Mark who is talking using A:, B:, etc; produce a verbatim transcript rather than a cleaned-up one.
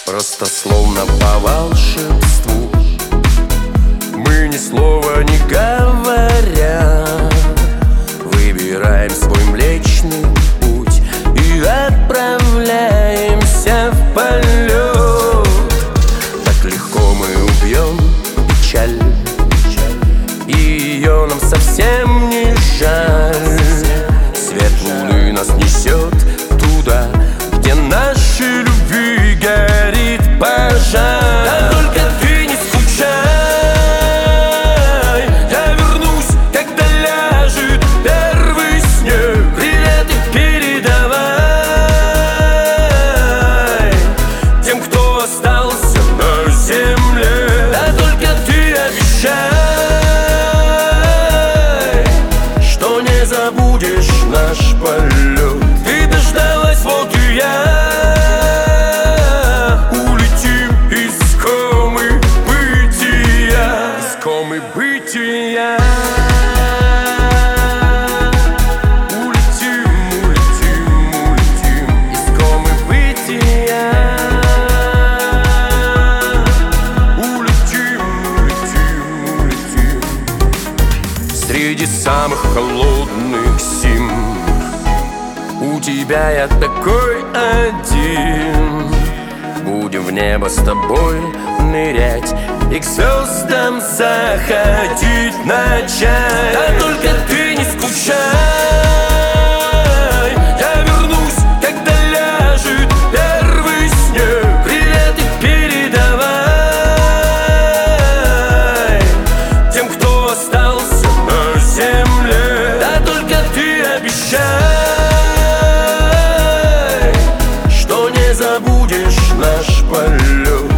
A: Просто словно по волшебству, мы ни слова не говоря выбираем свой млечный путь и отправляемся в полет. Так легко мы убьем печаль, и ее нам совсем не жаль. Свет луны нас несет туда, где нашей любви горит пожар. Да только ты не скучай, я вернусь, когда ляжет первый снег. Приветы передавай тем, кто остался на земле. Да только ты обещай, что не забудешь наш полет. Ты дождалась, вот и я. Улетим из комы бытия, из комы бытия. Улетим, улетим, улетим из комы бытия. Улетим, улетим, улетим. Среди самых холодных зим у тебя я такой один. Будем в небо с тобой нырять и к звездам заходить начать. Да только ты не скучай, я вернусь, когда ляжет первый снег. Приветы передавай тем, кто остался на земле. Да только ты обещай, что не забудешь наш полет.